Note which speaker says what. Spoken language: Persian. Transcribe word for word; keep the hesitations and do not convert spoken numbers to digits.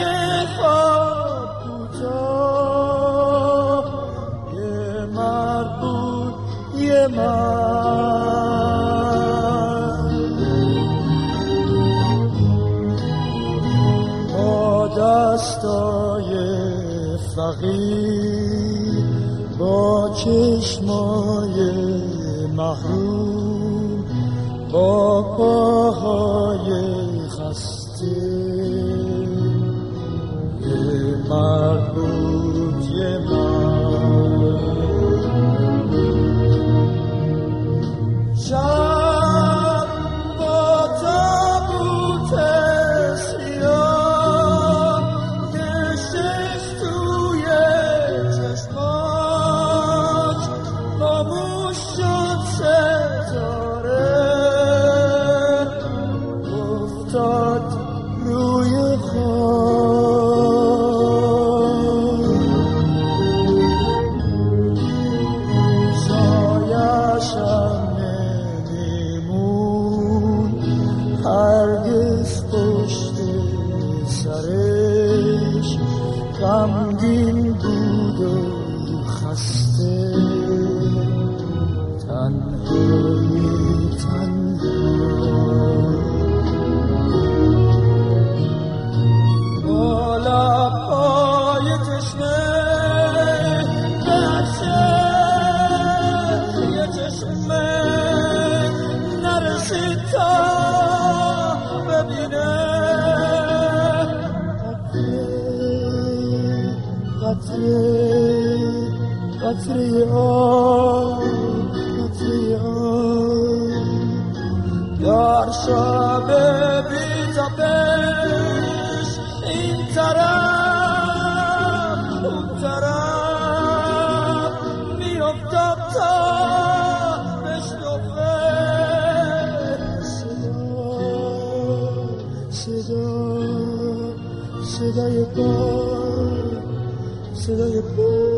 Speaker 1: خواب کوتاه یه مرد بود یه مرد با دستای فقیر با چشمای محروم با پاهای خسته یه مرد بود یه مرد شب با تابوت سیاه کشش توی چشماش خاموش شد ستاره افتاد روی خاک سایه‌شم نمیمون هرگز پشت سرش غمگین بود و خسته تنهایی تنهایی بالا پای چشمه گرچه یه چشمه نرسید تا ببینه قطره قطره آب قطره آب یار شب بی تابش این طرف اون طرف می افتاد تا بشنفه صدا صدا صدای پا صدای پا